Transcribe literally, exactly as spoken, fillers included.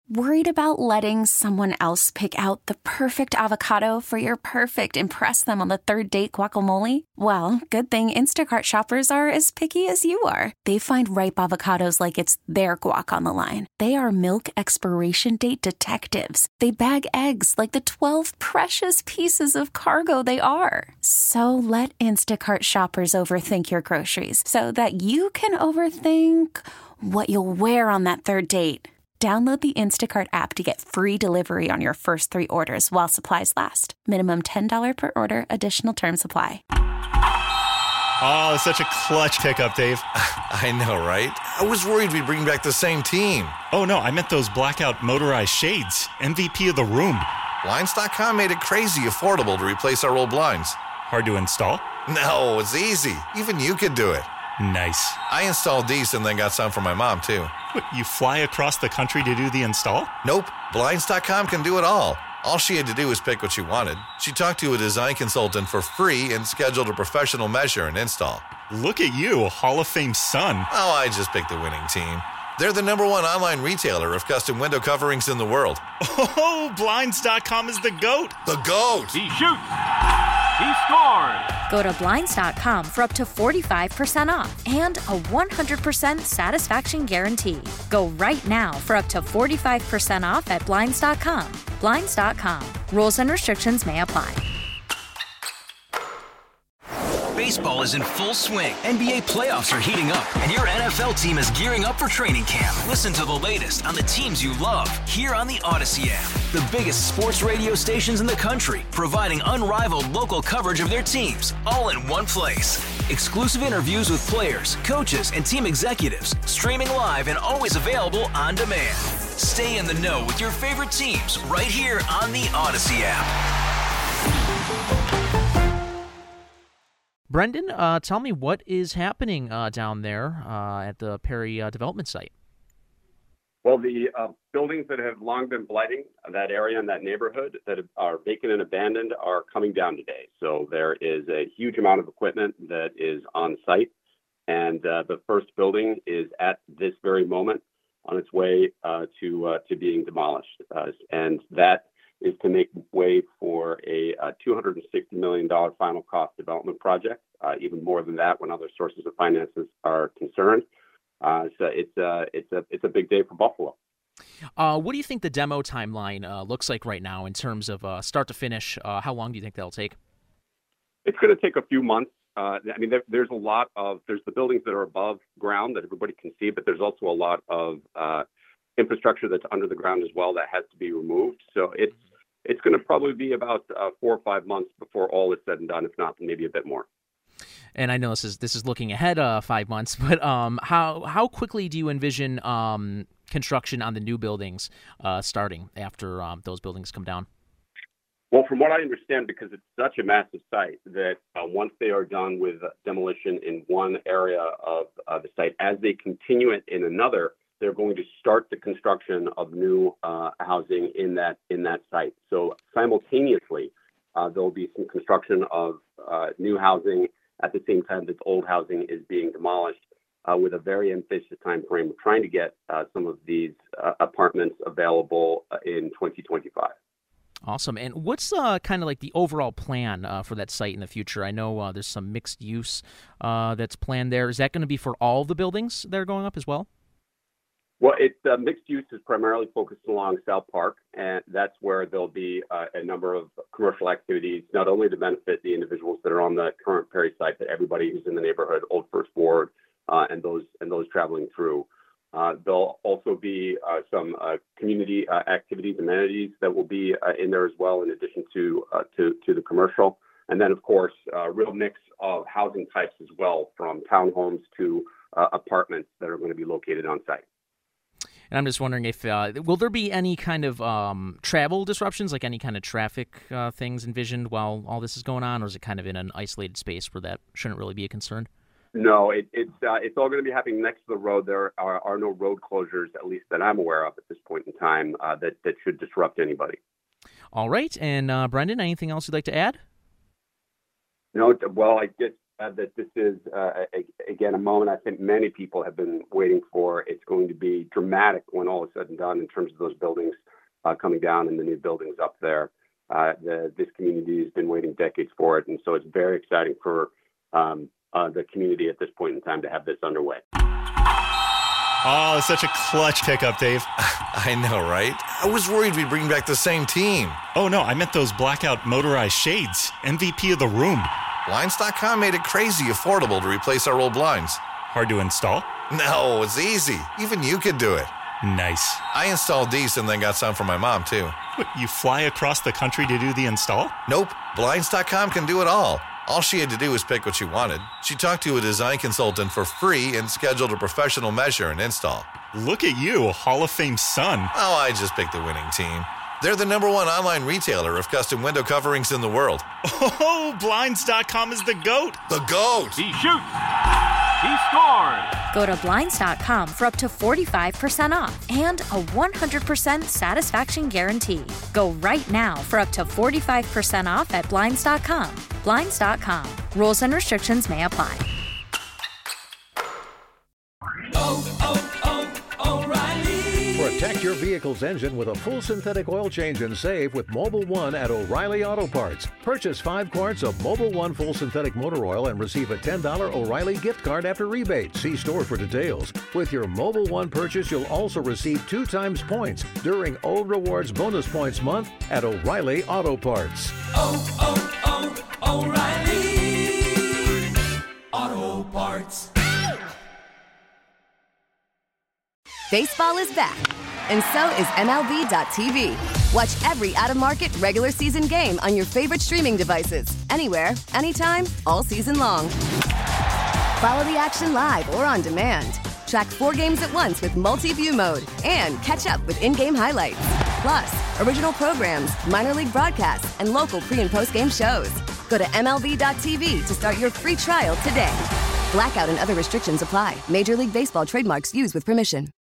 Worried about letting someone else pick out the perfect avocado for your perfect impress them on the third date guacamole? Well, good thing Instacart shoppers are as picky as you are. They find ripe avocados like it's their guac on the line. They are milk expiration date detectives. They bag eggs like the twelve precious pieces of cargo they are. So let Instacart shoppers overthink your groceries so that you can overthink what you'll wear on that third date. Download the Instacart app to get free delivery on your first three orders while supplies last. Minimum ten dollars per order. Additional terms apply. Oh, it's such a clutch pickup, Dave. I know, right? I was worried we'd bring back the same team. Oh, no, I meant those blackout motorized shades. M V P of the room. Blinds dot com made it crazy affordable to replace our old blinds. Hard to install? No, it's easy. Even you could do it. Nice. I installed these and then got some for my mom, too. What, you fly across the country to do the install? Nope. Blinds dot com can do it all. All she had to do was pick what she wanted. She talked to a design consultant for free and scheduled a professional measure and install. Look at you, a Hall of Fame son. Oh, I just picked the winning team. They're the number one online retailer of custom window coverings in the world. Oh, Blinds dot com is the GOAT. The GOAT! He shoots! He scores! Go to Blinds dot com for up to forty-five percent off and a one hundred percent satisfaction guarantee. Go right now for up to forty-five percent off at Blinds dot com. Blinds dot com. Rules and restrictions may apply. Baseball is in full swing. N B A playoffs are heating up, and your N F L team is gearing up for training camp. Listen to the latest on the teams you love here on the Odyssey app. The biggest sports radio stations in the country, providing unrivaled local coverage of their teams, all in one place. Exclusive interviews with players, coaches, and team executives, streaming live and always available on demand. Stay in the know with your favorite teams right here on the Odyssey app. Brendan, uh, tell me what is happening uh, down there uh, at the Perry uh, development site. Well, the uh, buildings that have long been blighting that area and that neighborhood that are vacant and abandoned are coming down today. So there is a huge amount of equipment that is on site, and uh, the first building is at this very moment on its way uh, to uh, to being demolished, uh, and that is to make way for a, a two hundred sixty million dollars final cost development project, uh, even more than that when other sources of finances are concerned. Uh, so it's a, it's, a, it's a big day for Buffalo. Uh, what do you think the demo timeline uh, looks like right now in terms of uh, start to finish? Uh, how long do you think that'll take? It's going to take a few months. Uh, I mean, there, there's a lot of, there's the buildings that are above ground that everybody can see, but there's also a lot of uh, infrastructure that's under the ground as well that has to be removed. So it's it's going to probably be about uh, four or five months before all is said and done, if not maybe a bit more. And I know this is this is looking ahead uh, five months, but um, how how quickly do you envision um, construction on the new buildings uh, starting after um, those buildings come down? Well, from what I understand, because it's such a massive site, that uh, once they are done with demolition in one area of uh, the site, as they continue it in another, they're going to start the construction of new uh, housing in that in that site. So simultaneously, uh, there will be some construction of uh, new housing at the same time that old housing is being demolished, uh, with a very ambitious time frame of trying to get uh, some of these uh, apartments available uh, in twenty twenty-five. Awesome. And what's uh, kind of like the overall plan uh, for that site in the future? I know uh, there's some mixed use uh, that's planned there. Is that going to be for all the buildings that are going up as well? Well, it's uh, mixed use is primarily focused along South Park, and that's where there'll be uh, a number of commercial activities, not only to benefit the individuals that are on the current Perry site, but everybody who's in the neighborhood, Old First Ward, uh, and those and those traveling through. Uh, there'll also be uh, some uh, community uh, activities, amenities that will be uh, in there as well, in addition to uh, to to the commercial, and then of course, a real mix of housing types as well, from townhomes to uh, apartments that are going to be located on site. And I'm just wondering if, uh, will there be any kind of um, travel disruptions, like any kind of traffic uh, things envisioned while all this is going on, or is it kind of in an isolated space where that shouldn't really be a concern? No, it, it's uh, it's all going to be happening next to the road. There are, are no road closures, at least that I'm aware of at this point in time, uh, that, that should disrupt anybody. All right. And uh, Brendan, anything else you'd like to add? No, well, I guess uh, that this is, uh, a, again, a moment I think many people have been waiting for. It's going to be dramatic when all is said and done in terms of those buildings uh, coming down and the new buildings up there. Uh, the, this community has been waiting decades for it, and so it's very exciting for um, uh, the community at this point in time to have this underway. Oh, such a clutch pickup, Dave. I know, right? I was worried we'd bring back the same team. Oh, no, I meant those blackout motorized shades. M V P of the room. Blinds dot com made it crazy affordable to replace our old blinds. Hard to install? No, it's easy. Even you could do it. Nice. I installed these and then got some for my mom, too. What, you fly across the country to do the install? Nope. Blinds dot com can do it all. All she had to do was pick what she wanted. She talked to a design consultant for free and scheduled a professional measure and install. Look at you, Hall of Fame son. Oh, I just picked the winning team. They're the number one online retailer of custom window coverings in the world. Oh, Blinds dot com is the GOAT. The GOAT! He shoots. He scored. Go to Blinds dot com for up to forty-five percent off and a one hundred percent satisfaction guarantee. Go right now for up to forty-five percent off at Blinds dot com. Blinds dot com. Rules and restrictions may apply. Oh, oh, oh, O'Reilly. Protect your vehicle's engine with a full synthetic oil change and save with Mobil one at O'Reilly Auto Parts. Purchase five quarts of Mobil one full synthetic motor oil and receive a ten dollars O'Reilly gift card after rebate. See store for details. With your Mobil one purchase, you'll also receive two times points during O Rewards Bonus Points Month at O'Reilly Auto Parts. Oh, oh, oh, O'Reilly Auto Parts. Baseball is back, and so is M L B dot T V. Watch every out-of-market regular season game on your favorite streaming devices, anywhere, anytime, all season long. Follow the action live or on demand. Track four games at once with multi-view mode and catch up with in-game highlights. Plus, original programs, minor league broadcasts, and local pre- and post-game shows. Go to M L B dot T V to start your free trial today. Blackout and other restrictions apply. Major League Baseball trademarks used with permission.